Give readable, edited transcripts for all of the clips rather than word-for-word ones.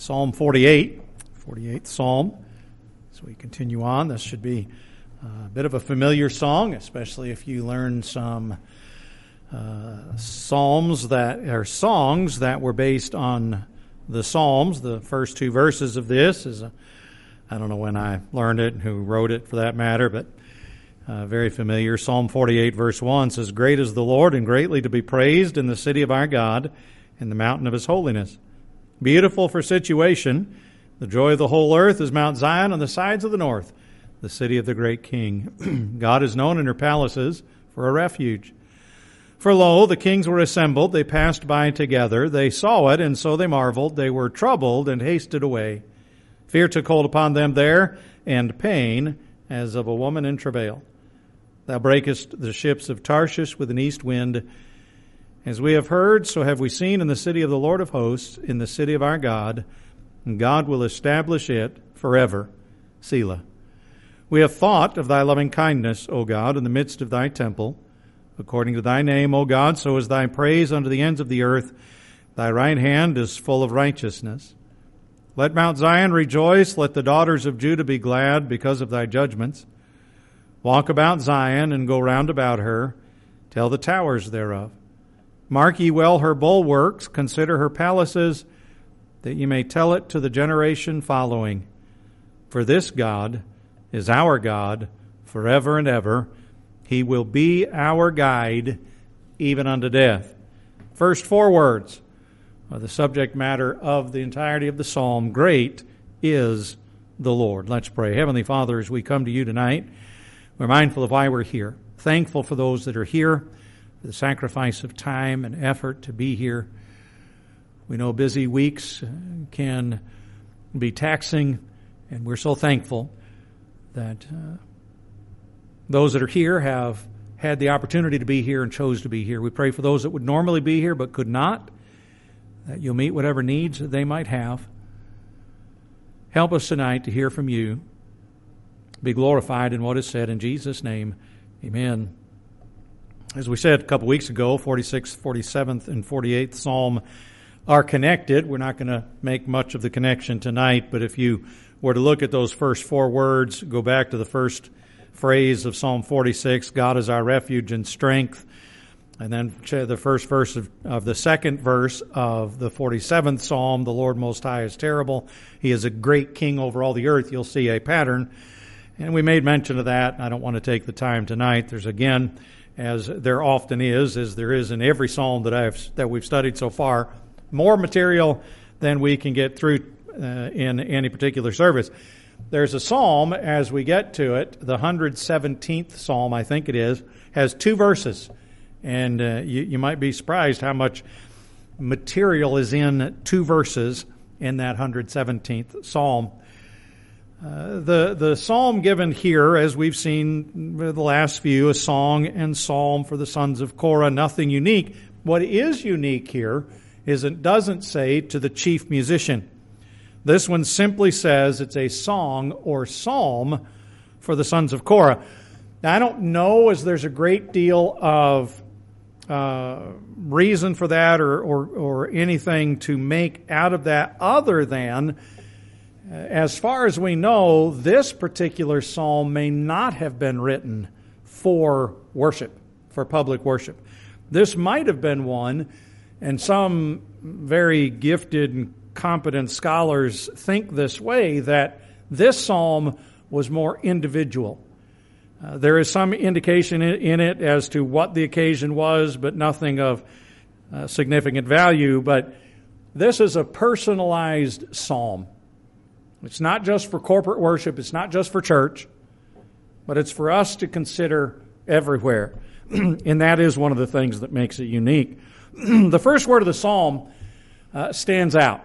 Psalm 48, 48th Psalm. So we continue on. This should be a bit of a familiar song, especially if you learn some songs that were based on the Psalms. The first two verses of this I don't know when I learned it and who wrote it for that matter, but very familiar. Psalm 48 verse 1 says, "Great is the Lord and greatly to be praised in the city of our God, in the mountain of his holiness. Beautiful for situation, the joy of the whole earth is Mount Zion on the sides of the north, the city of the great King. God is known in her palaces for a refuge. For lo, the kings were assembled, they passed by together, they saw it, and so they marveled, they were troubled and hasted away. Fear took hold upon them there, and pain as of a woman in travail. Thou breakest the ships of Tarshish with an east wind. As we have heard, so have we seen in the city of the Lord of hosts, in the city of our God, and God will establish it forever. Selah. We have thought of thy loving kindness, O God, in the midst of thy temple. According to thy name, O God, so is thy praise unto the ends of the earth. Thy right hand is full of righteousness. Let Mount Zion rejoice, let the daughters of Judah be glad because of thy judgments. Walk about Zion and go round about her, tell the towers thereof. Mark ye well her bulwarks, consider her palaces, that ye may tell it to the generation following. For this God is our God forever and ever. He will be our guide even unto death." First four words are the subject matter of the entirety of the psalm. Great is the Lord. Let's pray. Heavenly Father, as we come to you tonight, we're mindful of why we're here. Thankful for those that are here, for the sacrifice of time and effort to be here. We know busy weeks can be taxing, and we're so thankful that those that are here have had the opportunity to be here and chose to be here. We pray for those that would normally be here but could not, that you'll meet whatever needs that they might have. Help us tonight to hear from you. Be glorified in what is said. In Jesus' name, amen. As we said a couple weeks ago, 46th, 47th, and 48th Psalm are connected. We're not going to make much of the connection tonight, but if you were to look at those first four words, go back to the first phrase of Psalm 46, God is our refuge and strength, and then the first verse of the second verse of the 47th Psalm, the Lord Most High is terrible. He is a great king over all the earth. You'll see a pattern, and we made mention of that. I don't want to take the time tonight. There's again, as there often is, as there is in every psalm that we've studied so far, more material than we can get through in any particular service. There's a psalm, as we get to it, the 117th Psalm, I think it is, has two verses. And you might be surprised how much material is in two verses in that 117th Psalm. The psalm given here, as we've seen the last few, a song and psalm for the sons of Korah, nothing unique. What is unique here is it doesn't say to the chief musician. This one simply says it's a song or psalm for the sons of Korah. Now, I don't know as there's a great deal of reason for that or anything to make out of that other than, as far as we know, this particular psalm may not have been written for worship, for public worship. This might have been one, and some very gifted and competent scholars think this way, that this psalm was more individual. There is some indication in it as to what the occasion was, but nothing of significant value. But this is a personalized psalm. It's not just for corporate worship. It's not just for church. But it's for us to consider everywhere. And that is one of the things that makes it unique. The first word of the psalm stands out.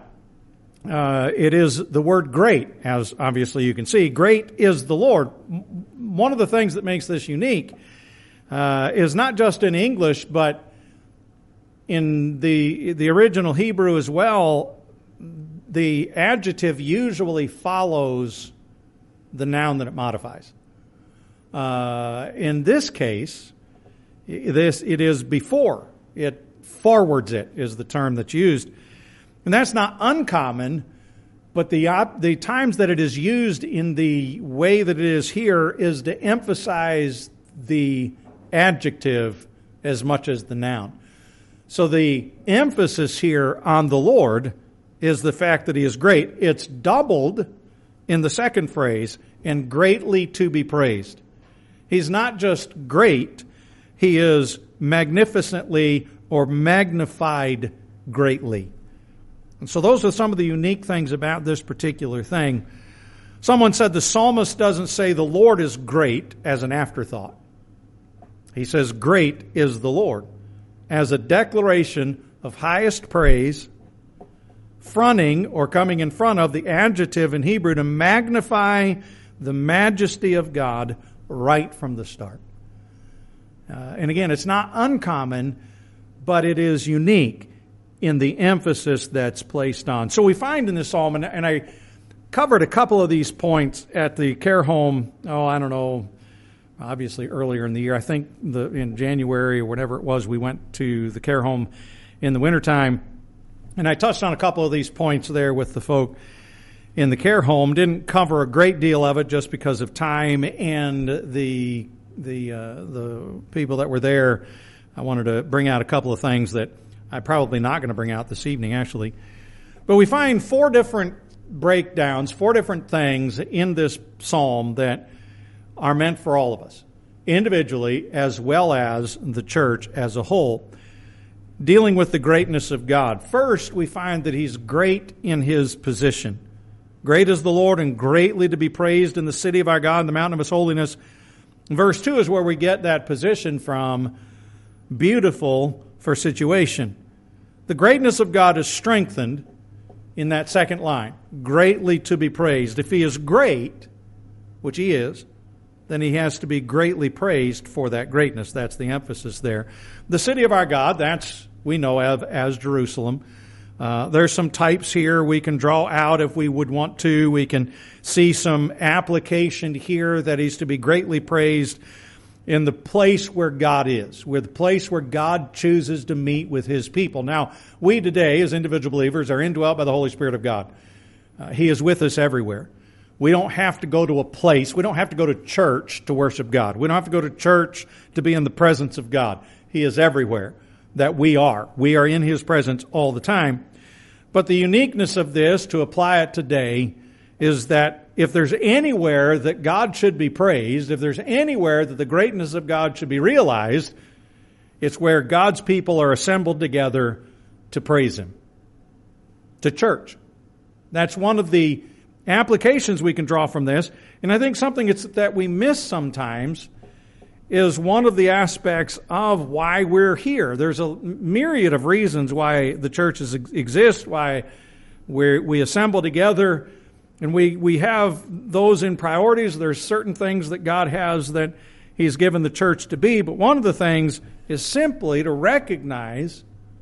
It is the word great, as obviously you can see. Great is the Lord. One of the things that makes this unique is not just in English, but in the original Hebrew as well. The adjective usually follows the noun that it modifies. In this case, it is before. It forwards it is the term that's used. And that's not uncommon But the times that it is used in the way that it is here is to emphasize the adjective as much as the noun. So the emphasis here on the Lord is the fact that He is great. It's doubled in the second phrase, and greatly to be praised. He's not just great, He is magnificently or magnified greatly. And so those are some of the unique things about this particular thing. Someone said the psalmist doesn't say the Lord is great as an afterthought. He says great is the Lord as a declaration of highest praise, fronting or coming in front of the adjective in Hebrew to magnify the majesty of God right from the start. And again, it's not uncommon, but it is unique in the emphasis that's placed on. So we find in this psalm, and I covered a couple of these points at the care home, obviously earlier in the year. I think in January or whatever it was, we went to the care home in the wintertime. And I touched on a couple of these points there with the folk in the care home. Didn't cover a great deal of it just because of time and the people that were there. I wanted to bring out a couple of things that I'm probably not going to bring out this evening, actually. But we find four different breakdowns, four different things in this psalm that are meant for all of us, individually as well as the church as a whole, dealing with the greatness of God. First, we find that He's great in His position. Great is the Lord and greatly to be praised in the city of our God, in the mountain of His holiness. Verse 2 is where we get that position from, beautiful for situation. The greatness of God is strengthened in that second line, greatly to be praised. If He is great, which He is, then He has to be greatly praised for that greatness. That's the emphasis there. The city of our God, that's we know of as Jerusalem. There's some types here we can draw out if we would want to. We can see some application here that He's to be greatly praised in the place where God is, where the place where God chooses to meet with His people. Now, we today, as individual believers, are indwelt by the Holy Spirit of God. He is with us everywhere. We don't have to go to a place. We don't have to go to church to worship God. We don't have to go to church to be in the presence of God. He is everywhere that we are. We are in His presence all the time. But the uniqueness of this, to apply it today, is that if there's anywhere that God should be praised, if there's anywhere that the greatness of God should be realized, it's where God's people are assembled together to praise Him. To church. That's one of the applications we can draw from this. And I think something that we miss sometimes is one of the aspects of why we're here. There's a myriad of reasons why the churches exist, why we assemble together. And we have those in priorities. There's certain things that God has that He's given the church to be. But one of the things is simply to recognize,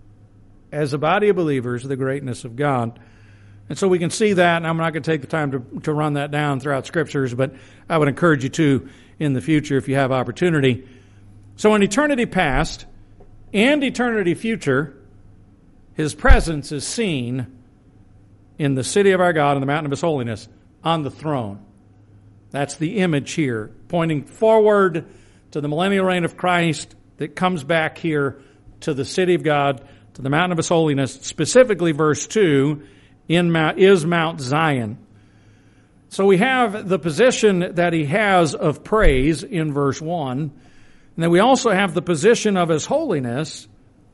as a body of believers, the greatness of God. And so we can see that, and I'm not going to take the time to run that down throughout Scriptures, but I would encourage you to in the future if you have opportunity. So in eternity past and eternity future, His presence is seen in the city of our God, in the mountain of His holiness, on the throne. That's the image here, pointing forward to the millennial reign of Christ that comes back here to the city of God, to the mountain of His holiness. Specifically, verse 2, is Mount Zion. So we have the position that He has of praise in verse 1. And then we also have the position of His holiness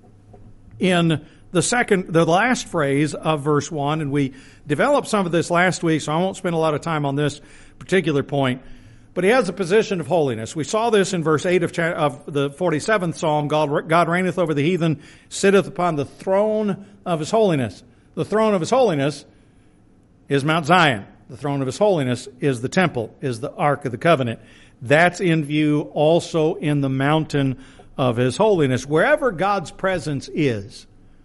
in the last phrase of verse 1, and we developed some of this last week, so I won't spend a lot of time on this particular point. But He has a position of holiness. We saw this in verse 8 of the 47th Psalm. God reigneth over the heathen, sitteth upon the throne of His holiness. The throne of His holiness is Mount Zion. The throne of His holiness is the temple, is the Ark of the Covenant. That's in view also in the mountain of His holiness. Wherever God's presence is,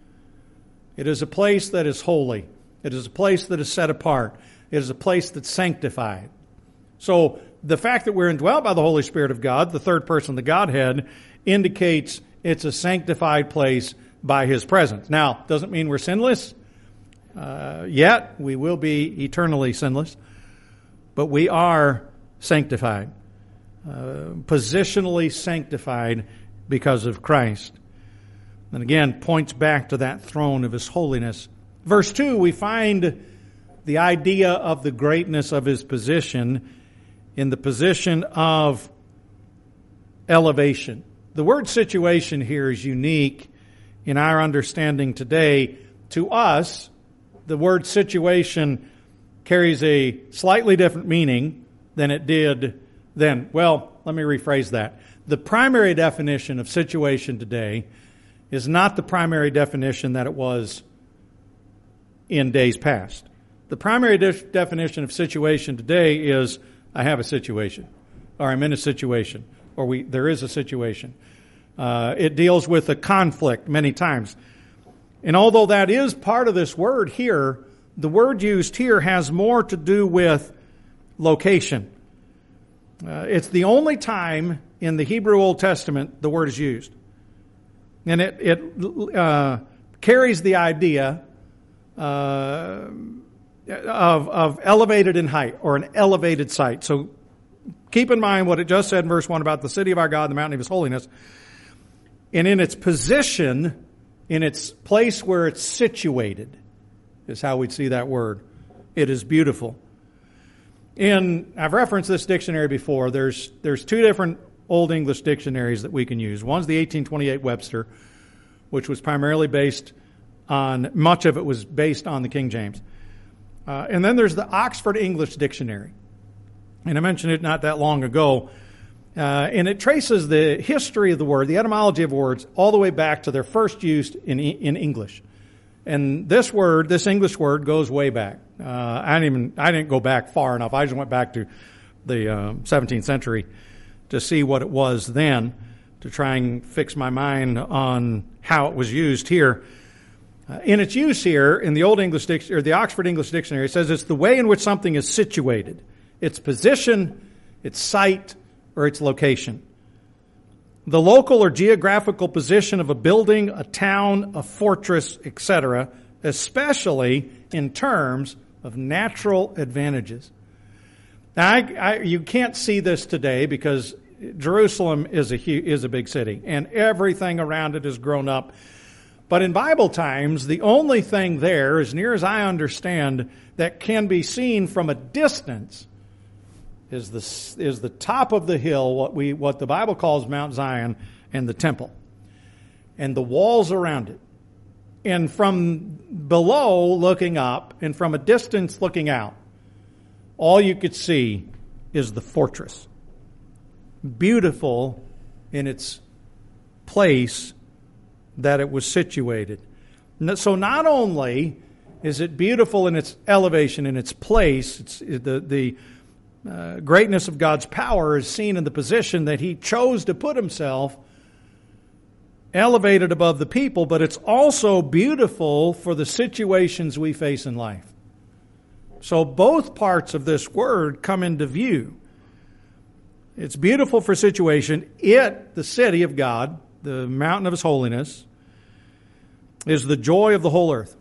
it is a place that is holy. It is a place that is set apart. It is a place that's sanctified. So the fact that we're indwelt by the Holy Spirit of God, the third person of the Godhead, indicates it's a sanctified place by His presence. Now, doesn't mean we're sinless. Yet we will be eternally sinless, but we are sanctified, positionally sanctified because of Christ. And again, points back to that throne of His holiness. Verse 2, we find the idea of the greatness of His position in the position of elevation. The word situation here is unique in our understanding today. To us, the word situation carries a slightly different meaning than it did then. Well, let me rephrase that. The primary definition of situation today is not the primary definition that it was in days past. The primary definition of situation today is I have a situation, or I'm in a situation, or there is a situation. It deals with a conflict many times. And although that is part of this word here, the word used here has more to do with location. It's the only time in the Hebrew Old Testament the word is used. And it carries the idea of elevated in height, or an elevated site. So keep in mind what it just said in verse 1 about the city of our God, the mountain of His holiness. And in its position, in its place where it's situated, is how we'd see that word. It is beautiful. And I've referenced this dictionary before. There's two different Old English dictionaries that we can use. One's the 1828 Webster, which was primarily based on, much of it was based on the King James. And then there's the Oxford English Dictionary. And I mentioned it not that long ago. And it traces the history of the word, the etymology of words, all the way back to their first use in English. And this English word, goes way back. I didn't go back far enough. I just went back to the 17th century to see what it was then, to try and fix my mind on how it was used here. In its use here, in the Old English Dictionary, or the Oxford English Dictionary, it says it's the way in which something is situated, its position, its site, or its location. The local or geographical position of a building, a town, a fortress, etc., especially in terms of natural advantages. Now, you can't see this today because Jerusalem is a big city, and everything around it has grown up. But in Bible times, the only thing there, as near as I understand, that can be seen from a distance is the top of the hill, what the Bible calls Mount Zion, and the temple, and the walls around it. And from below looking up, and from a distance looking out, all you could see is the fortress. Beautiful in its place that it was situated. So not only is it beautiful in its elevation, in its place, the greatness of God's power is seen in the position that He chose to put Himself elevated above the people, but it's also beautiful for the situations we face in life. So both parts of this word come into view. It's beautiful for situation. The city of God, the mountain of His holiness, is the joy of the whole earth.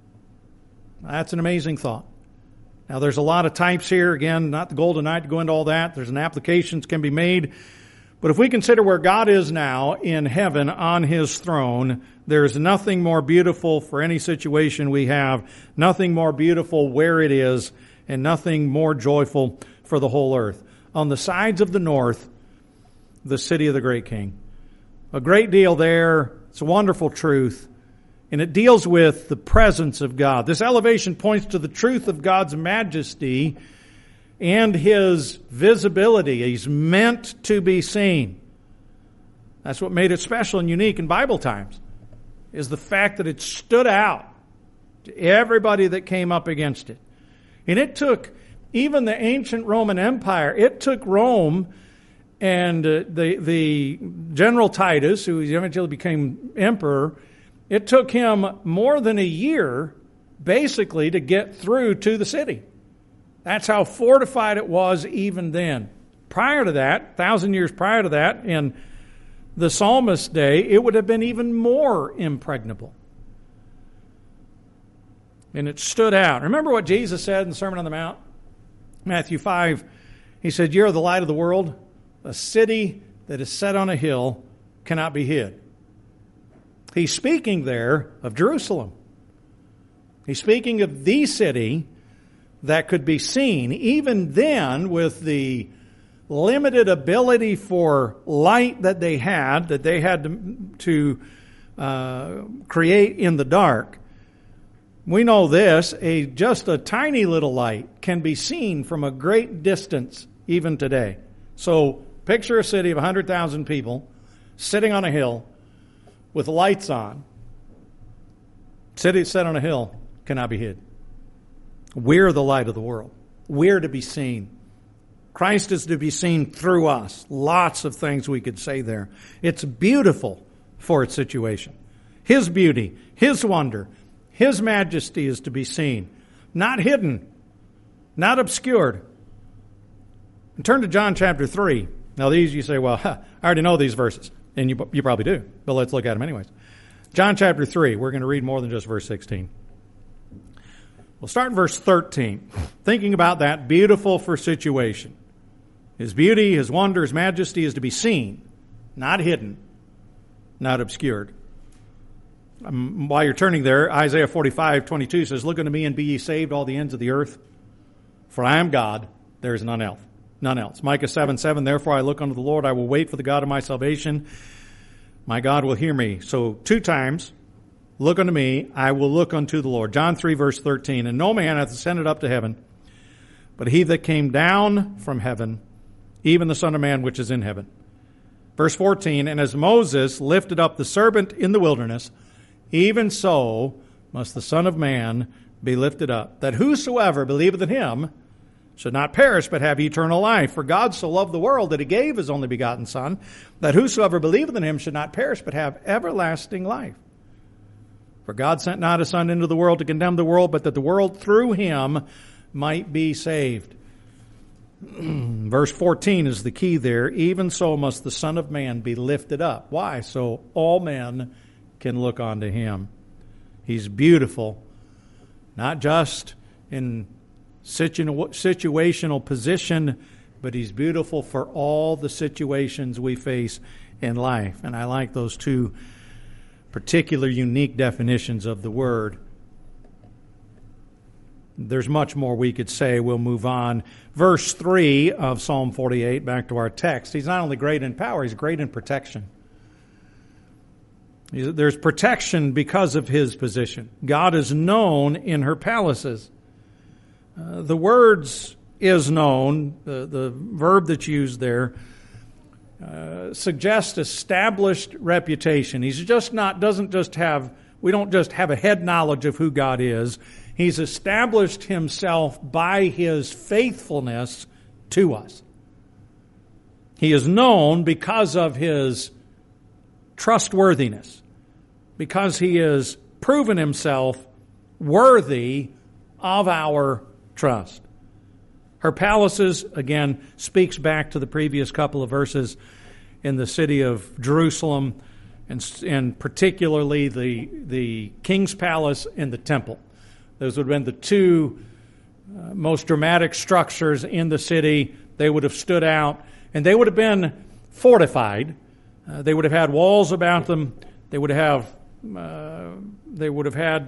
That's an amazing thought. Now, there's a lot of types here. Again, not the goal tonight to go into all that. There's an applications can be made. But if we consider where God is now in heaven on His throne, there's nothing more beautiful for any situation we have, nothing more beautiful where it is, and nothing more joyful for the whole earth. On the sides of the north, the city of the great King. A great deal there. It's a wonderful truth. And it deals with the presence of God. This elevation points to the truth of God's majesty and His visibility. He's meant to be seen. That's what made it special and unique in Bible times, is the fact that it stood out to everybody that came up against it. And it took even the ancient Roman Empire, it took Rome and the General Titus, who eventually became emperor, it took him more than a year, basically, to get through to the city. That's how fortified it was even then. Prior to that, 1,000 years prior to that, in the psalmist's day, it would have been even more impregnable. And it stood out. Remember what Jesus said in the Sermon on the Mount? Matthew 5, he said, "You are the light of the world. A city that is set on a hill cannot be hid." He's speaking there of Jerusalem. He's speaking of the city that could be seen. Even then, with the limited ability for light that they had to create in the dark, we know this, just a tiny little light can be seen from a great distance even today. So picture a city of 100,000 people sitting on a hill with lights on. City set on a hill cannot be hid. We're the light of the world. We're to be seen. Christ is to be seen through us. Lots of things we could say there. It's beautiful for its situation. His beauty, His wonder, His majesty is to be seen. Not hidden, not obscured. And turn to John chapter 3. Now these you say, well, I already know these verses. And you probably do. But let's look at them anyways. John chapter 3. We're going to read more than just verse 16. We'll start in verse 13. Thinking about that beautiful for situation. His beauty, His wonder, His majesty is to be seen, not hidden, not obscured. While you're turning there, Isaiah 45:22 says, "Look unto me and be ye saved, all the ends of the earth. For I am God, there is none else. None else." Micah 7:7, "Therefore I look unto the Lord, I will wait for the God of my salvation. My God will hear me." So 2 times, look unto me, I will look unto the Lord. John 3 verse 13, "And no man hath ascended up to heaven, but he that came down from heaven, even the Son of Man which is in heaven." Verse 14, "And as Moses lifted up the serpent in the wilderness, even so must the Son of Man be lifted up, that whosoever believeth in Him should not perish, but have eternal life. For God so loved the world that He gave His only begotten Son, that whosoever believeth in Him should not perish, but have everlasting life. For God sent not His Son into the world to condemn the world, but that the world through Him might be saved." Verse 14 is the key there. "Even so must the Son of Man be lifted up." Why? So all men can look unto Him. He's beautiful, not just in situational position, but He's beautiful for all the situations we face in life. And I like those 2 particular unique definitions of the word. There's much more we could say. We'll move on. Verse 3 of Psalm 48, back to our text. He's not only great in power, He's great in protection. There's protection because of His position. God is known in her palaces. The words "is known," the verb that's used there, suggests established reputation. He's just not, we don't just have a head knowledge of who God is. He's established Himself by His faithfulness to us. He is known because of His trustworthiness, because He has proven Himself worthy of our trust. Her palaces, again, speaks back to the previous couple of verses in the city of Jerusalem, and particularly the king's palace and the temple. Those would have been the 2 most dramatic structures in the city. They would have stood out, and they would have been fortified. They would have had walls about them. They would have had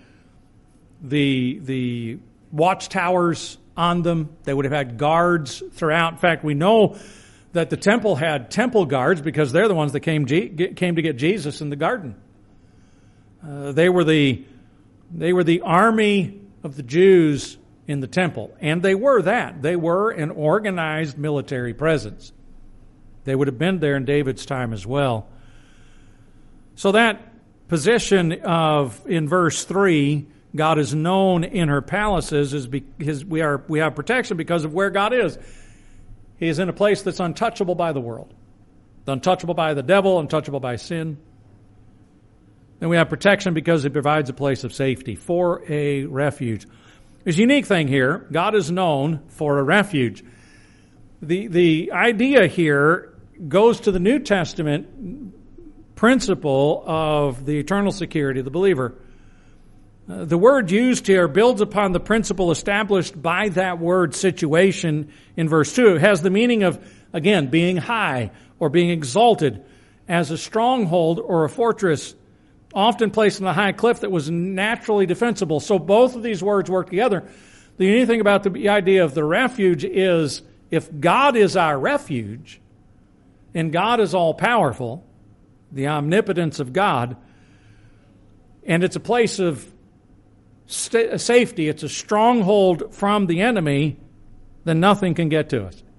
the watchtowers on them. They would have had guards throughout. In fact, we know that the temple had temple guards because they're the ones that came to get Jesus in the garden. They were the army of the Jews in the temple, and they were that. They were an organized military presence. They would have been there in David's time as well. So that position in verse 3, God is known in her palaces, is because we have protection because of where God is. He is in a place that's untouchable by the world, untouchable by the devil, untouchable by sin. And we have protection because He provides a place of safety for a refuge. There's a unique thing here. God is known for a refuge. The idea here goes to the New Testament principle of the eternal security of the believer. The word used here builds upon the principle established by that word situation in verse 2. It has the meaning of, again, being high or being exalted as a stronghold or a fortress, often placed on a high cliff that was naturally defensible. So both of these words work together. The unique thing about the idea of the refuge is if God is our refuge and God is all-powerful, the omnipotence of God, and it's a place of safety, it's a stronghold from the enemy, then nothing can get to us.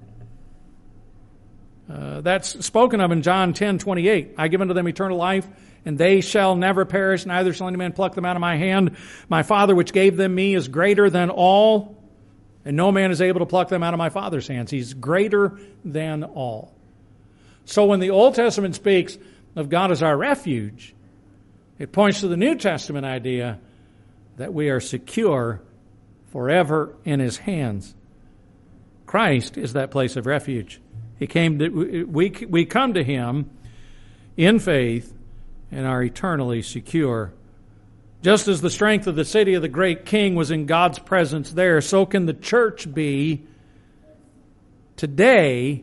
That's spoken of in John 10:28. I give unto them eternal life, and they shall never perish, neither shall any man pluck them out of my hand. My Father which gave them me is greater than all, and no man is able to pluck them out of my Father's hands. He's greater than all. So when the Old Testament speaks of God as our refuge, it points to the New Testament idea that we are secure forever in His hands. Christ is that place of refuge. He came to, we come to Him in faith and are eternally secure. Just as the strength of the city of the great King was in God's presence there, so can the church be today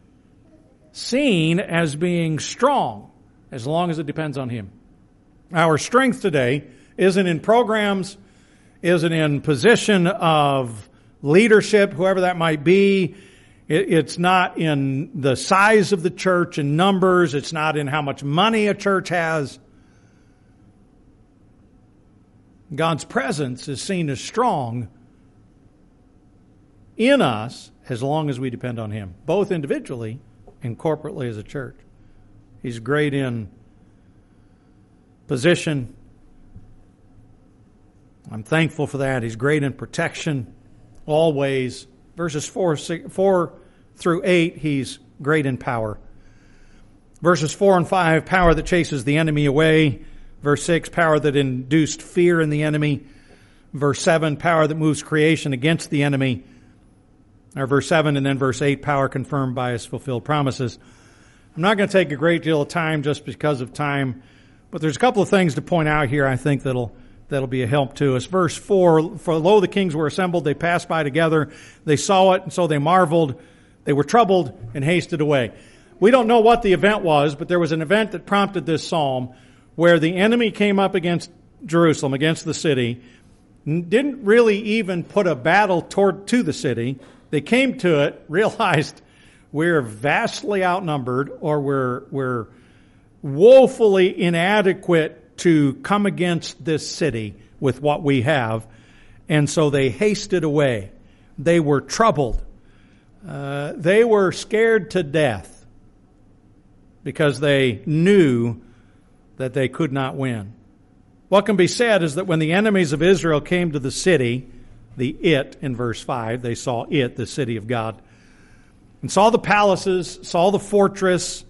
seen as being strong as long as it depends on Him. Our strength today isn't in programs, isn't in position of leadership, whoever that might be. It's not in the size of the church and numbers. It's not in how much money a church has. God's presence is seen as strong in us as long as we depend on Him, both individually and corporately as a church. He's great in position. I'm thankful for that. He's great in protection, always. Verses 4 through 8, He's great in power. Verses 4 and 5, power that chases the enemy away. Verse 6, power that induced fear in the enemy. Verse 7, power that moves creation against the enemy. Or verse 7 and then verse 8, power confirmed by His fulfilled promises. I'm not going to take a great deal of time just because of time, but there's a couple of things to point out here I think that'll be a help to us. Verse 4, for lo, the kings were assembled, they passed by together, they saw it, and so they marveled, they were troubled, and hasted away. We don't know what the event was, but there was an event that prompted this psalm where the enemy came up against Jerusalem, against the city, didn't really even put a battle to the city. They came to it, realized we're vastly outnumbered, or we're woefully inadequate to come against this city with what we have. And so they hasted away. They were troubled. They were scared to death because they knew that they could not win. What can be said is that when the enemies of Israel came to the city, in verse 5, they saw it, the city of God, and saw the palaces, saw the fortress,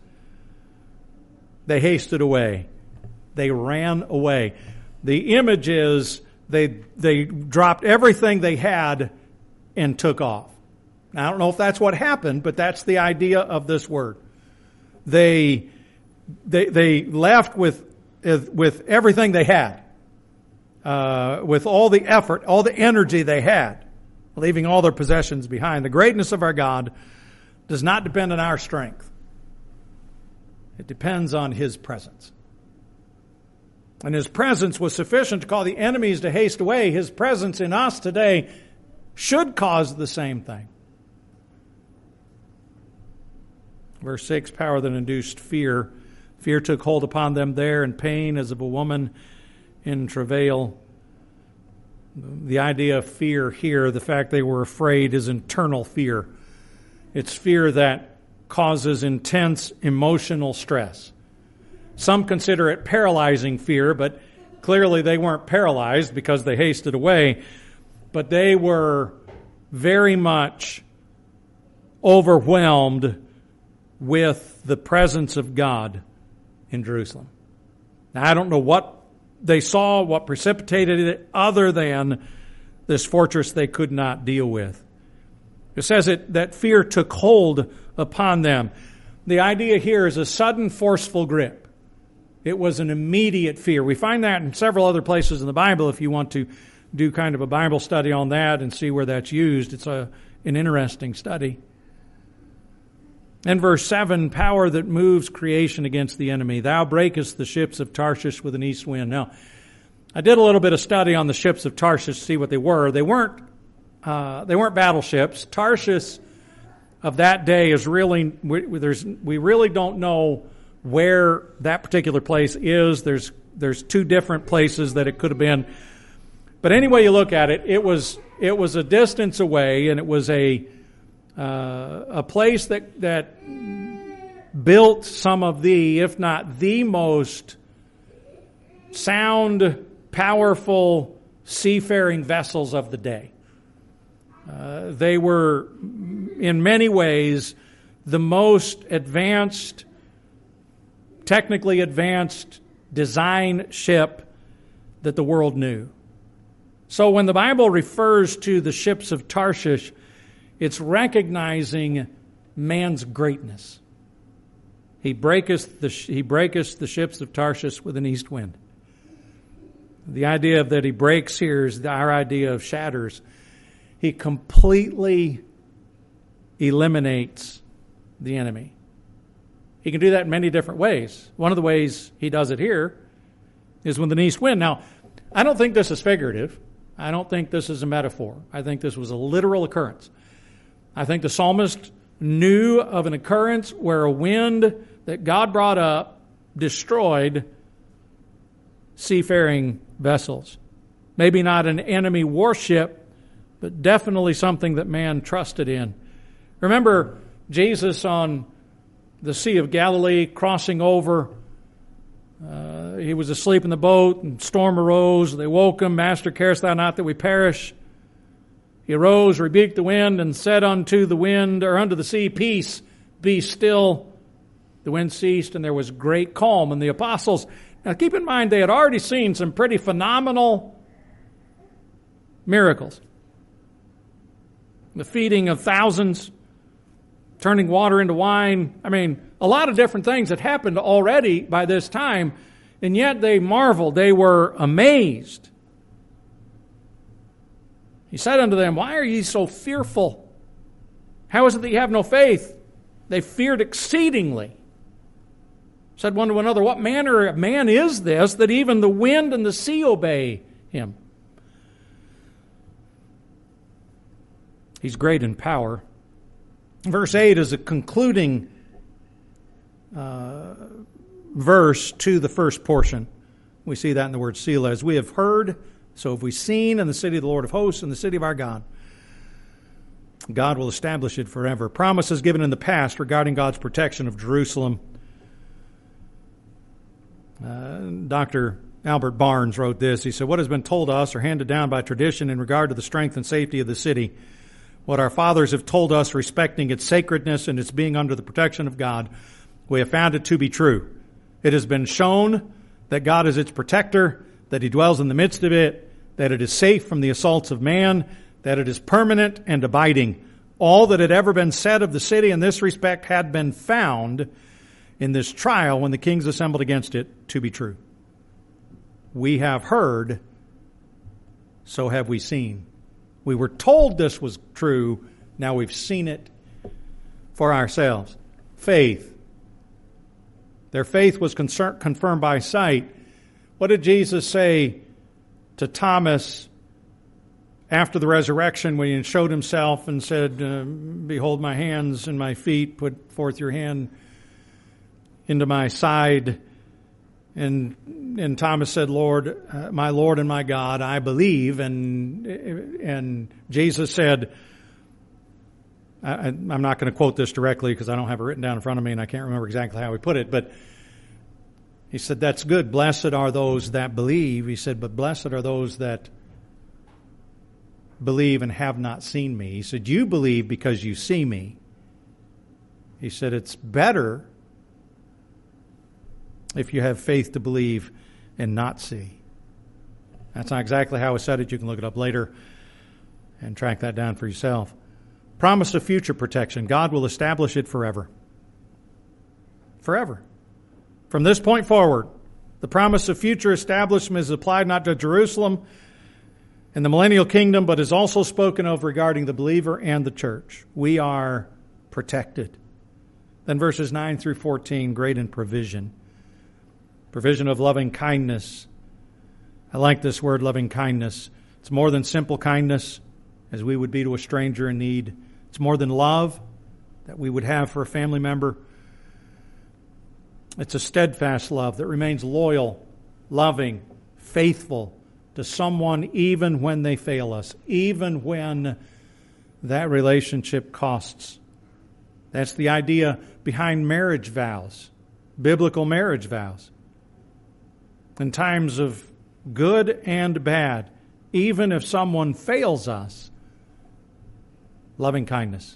they hasted away. They ran away. The image is they dropped everything they had and took off. Now, I don't know if that's what happened, but that's the idea of this word. They left with everything they had, with all the effort, all the energy they had, leaving all their possessions behind. The greatness of our God does not depend on our strength. It depends on His presence. And His presence was sufficient to call the enemies to haste away. His presence in us today should cause the same thing. Verse 6, power that induced fear. Fear took hold upon them there, and pain as of a woman in travail. The idea of fear here, the fact they were afraid, is internal fear. It's fear that causes intense emotional stress. Some consider it paralyzing fear, but clearly they weren't paralyzed because they hasted away. But they were very much overwhelmed with the presence of God in Jerusalem. Now, I don't know what they saw, what precipitated it, other than this fortress they could not deal with. It says that fear took hold upon them. The idea here is a sudden forceful grip. It was an immediate fear. We find that in several other places in the Bible if you want to do kind of a Bible study on that and see where that's used. It's an interesting study. In verse 7, power that moves creation against the enemy. Thou breakest the ships of Tarshish with an east wind. Now, I did a little bit of study on the ships of Tarshish to see what they were. They weren't battleships. Tarshish of that day is really, we really don't know where that particular place is. There's two different places that it could have been. But any way you look at it, it was a distance away, and it was a place that built some of the, if not the most sound, powerful seafaring vessels of the day. They were, in many ways, the most advanced, technically advanced design ship that the world knew. So when the Bible refers to the ships of Tarshish, it's recognizing man's greatness. He breaketh the ships of Tarshish with an east wind. The idea that he breaks here is our idea of shatters. He completely eliminates the enemy. He can do that in many different ways. One of the ways he does it here is with an east wind. Now, I don't think this is figurative. I don't think this is a metaphor. I think this was a literal occurrence. I think the psalmist knew of an occurrence where a wind that God brought up destroyed seafaring vessels. Maybe not an enemy warship, but definitely something that man trusted in. Remember Jesus on the Sea of Galilee crossing over. He was asleep in the boat, and storm arose. They woke him. Master, carest thou not that we perish? He arose, rebuked the wind, and said unto the wind, or unto the sea, Peace, be still. The wind ceased, and there was great calm. And the apostles, now keep in mind, they had already seen some pretty phenomenal miracles. The feeding of thousands, turning water into wine. I mean, a lot of different things had happened already by this time, and yet they marveled. They were amazed. He said unto them, Why are ye so fearful? How is it that ye have no faith? They feared exceedingly. Said one to another, What manner of man is this, that even the wind and the sea obey him? He's great in power. Verse 8 is a concluding verse to the first portion. We see that in the word Selah. As we have heard, so have we seen in the city of the Lord of hosts, in the city of our God. God will establish it forever. Promises given in the past regarding God's protection of Jerusalem. Dr. Albert Barnes wrote this. He said, What has been told us or handed down by tradition in regard to the strength and safety of the city, what our fathers have told us respecting its sacredness and its being under the protection of God, we have found it to be true. It has been shown that God is its protector, that he dwells in the midst of it, that it is safe from the assaults of man, that it is permanent and abiding. All that had ever been said of the city in this respect had been found in this trial when the kings assembled against it to be true. We have heard, so have we seen. We were told this was true, now we've seen it for ourselves. Faith. Their faith was confirmed by sight. What did Jesus say to Thomas after the resurrection when he showed himself and said, Behold my hands and my feet, put forth your hand into my side? And Thomas said, Lord and my God, I believe. And Jesus said, I'm not going to quote this directly because I don't have it written down in front of me and I can't remember exactly how he put it, but he said, that's good. Blessed are those that believe. He said, but blessed are those that believe and have not seen me. He said, you believe because you see me. He said, it's better if you have faith to believe and not see. That's not exactly how he said it. You can look it up later and track that down for yourself. Promise of future protection. God will establish it forever. Forever. From this point forward, The promise of future establishment is applied not to Jerusalem and the millennial kingdom, but is also spoken of regarding the believer and the church. We are protected. Then verses 9 through 14, great in provision. Provision of loving kindness. I like this word, loving kindness. It's more than simple kindness, as we would be to a stranger in need. It's more than love that we would have for a family member. It's a steadfast love that remains loyal, loving, faithful to someone even when they fail us, even when that relationship costs. That's the idea behind marriage vows, biblical marriage vows. In times of good and bad, even if someone fails us, loving kindness.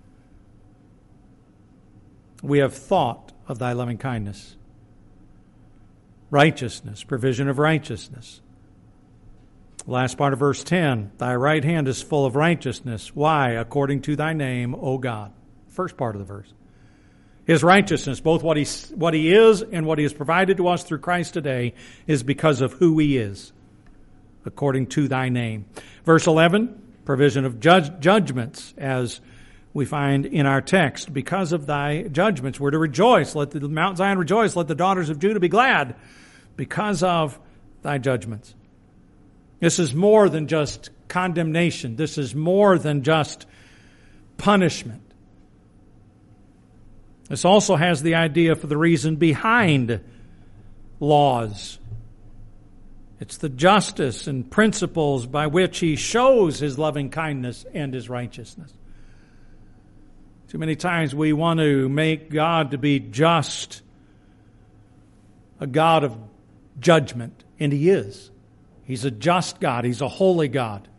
We have thought of thy loving kindness. Righteousness, provision of righteousness. Last part of verse 10, thy right hand is full of righteousness. Why? According to thy name, O God. First part of the verse. His righteousness, both what he is and what he has provided to us through Christ today, is because of who he is, according to thy name. Verse 11, provision of judgments, as we find in our text. Because of thy judgments, we're to rejoice. Let the Mount Zion rejoice. Let the daughters of Judah be glad because of thy judgments. This is more than just condemnation. This is more than just punishment. This also has the idea for the reason behind laws. It's the justice and principles by which he shows his loving kindness and his righteousness. Too many times we want to make God to be just, a God of judgment, and he is. He's a just God. He's a holy God.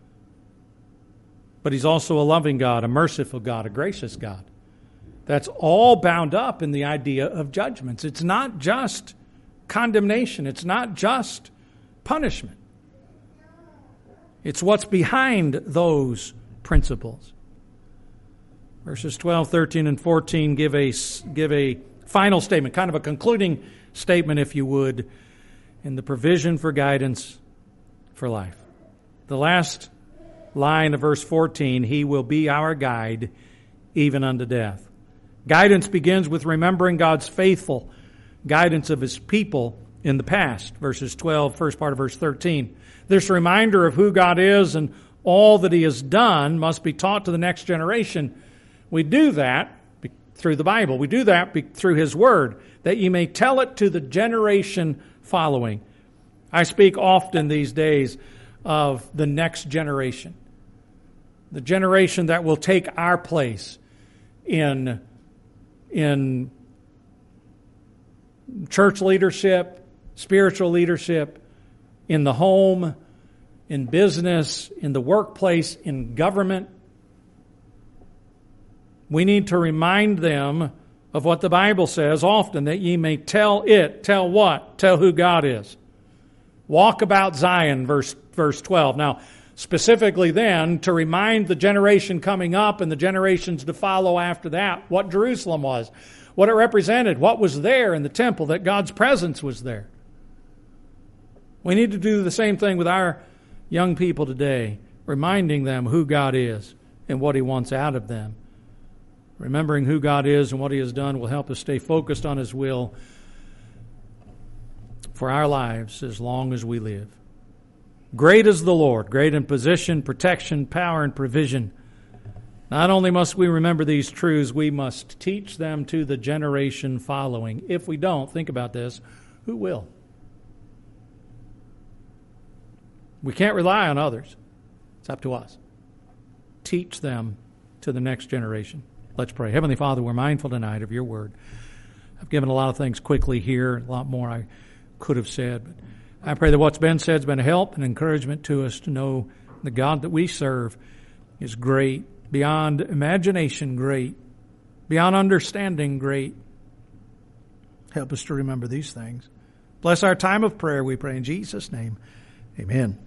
But he's also a loving God, a merciful God, a gracious God. That's all bound up in the idea of judgments. It's not just condemnation. It's not just punishment. It's what's behind those principles. Verses 12, 13, and 14 give a final statement, kind of a concluding statement, if you would, in the provision for guidance for life. The last line of verse 14, he will be our guide even unto death. Guidance begins with remembering God's faithful guidance of his people in the past. Verses 12, first part of verse 13. This reminder of who God is and all that he has done must be taught to the next generation. We do that through the Bible. We do that through his word, that you may tell it to the generation following. I speak often these days of the next generation. The generation that will take our place in church leadership, spiritual leadership, in the home, in business, in the workplace, in government. We need to remind them of what the Bible says often, that ye may tell it. Tell what? Tell who God is. Walk about Zion, verse 12. Now, specifically then, to remind the generation coming up and the generations to follow after that what Jerusalem was, what it represented, what was there in the temple, that God's presence was there. We need to do the same thing with our young people today, reminding them who God is and what he wants out of them. Remembering who God is and what he has done will help us stay focused on his will for our lives as long as we live. Great is the Lord, great in position, protection, power, and provision. Not only must we remember these truths, we must teach them to the generation following. If we don't, think about this, who will? We can't rely on others. It's up to us. Teach them to the next generation. Let's pray. Heavenly Father, we're mindful tonight of your word. I've given a lot of things quickly here, a lot more I could have said, but I pray that what's been said has been a help and encouragement to us to know the God that we serve is great, beyond imagination great, beyond understanding great. Help us to remember these things. Bless our time of prayer, we pray in Jesus' name. Amen.